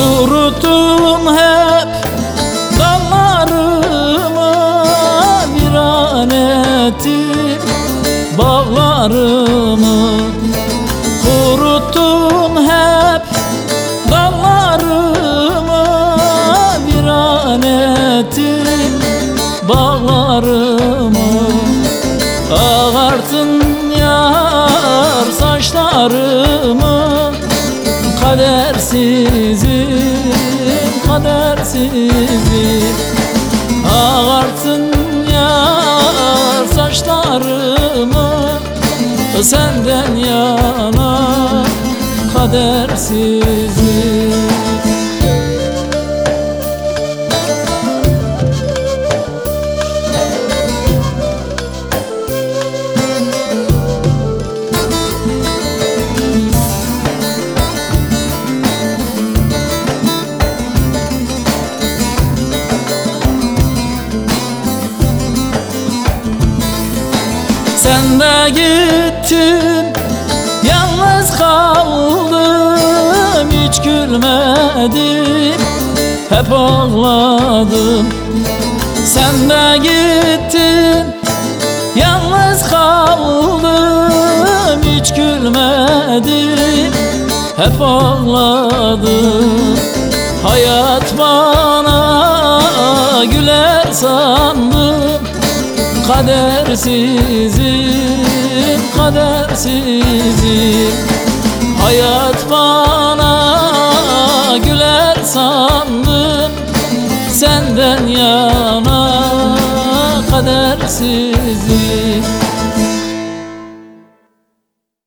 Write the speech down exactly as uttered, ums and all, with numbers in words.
Kuruttum hep dallarımı, viran ettim bağlarımı. Kuruttum hep dallarımı, viran ettim bağlarımı. Ağartın yar saçlarımı, kadersizim, kadersizim. Ağartın yar saçlarımı, senden yana kadersizim. Sen de gittin, yalnız kaldım, hiç gülmedim, hep ağladım. Sen de gittin, yalnız kaldım, hiç gülmedim, hep ağladım. Hayat bana güler sandım, kadersizim, kadersizim. Hayat bana güler sandım, senden yana kadersizim.